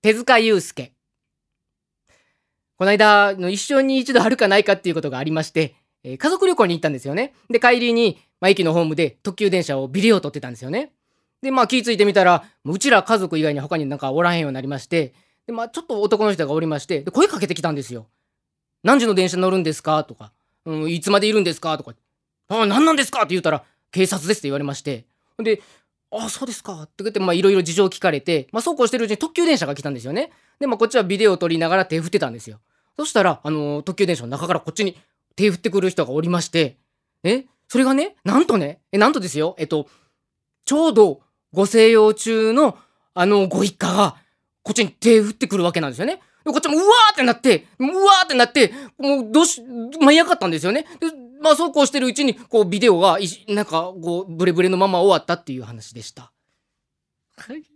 手塚祐介。この間一生に一度あるかないかっていうことがありまして、家族旅行に行ったんですよね。で帰りに、駅のホームで特急電車をビデオを撮ってたんですよね。で気ぃついてみたら、うちら家族以外に他になんかおらへんようになりまして、でちょっと男の人がおりまして、で声かけてきたんですよ。何時の電車乗るんですかとか、いつまでいるんですかとか、何なんですかって言ったら、警察ですって言われまして、で、そうですかって言って、いろいろ事情聞かれて、そうこうしてるうちに特急電車が来たんですよね。でこっちはビデオを撮りながら手振ってたんですよ。そしたら特急電車の中からこっちに手振ってくる人がおりまして、それがね、なんとですよ、ちょうどご静養中のご一家がこっちに手振ってくるわけなんですよね。でこっちもうわーってなって、もう舞い上がったんですよね。でそうこうしてるうちにビデオがなんかブレブレのまま終わったっていう話でした。はい。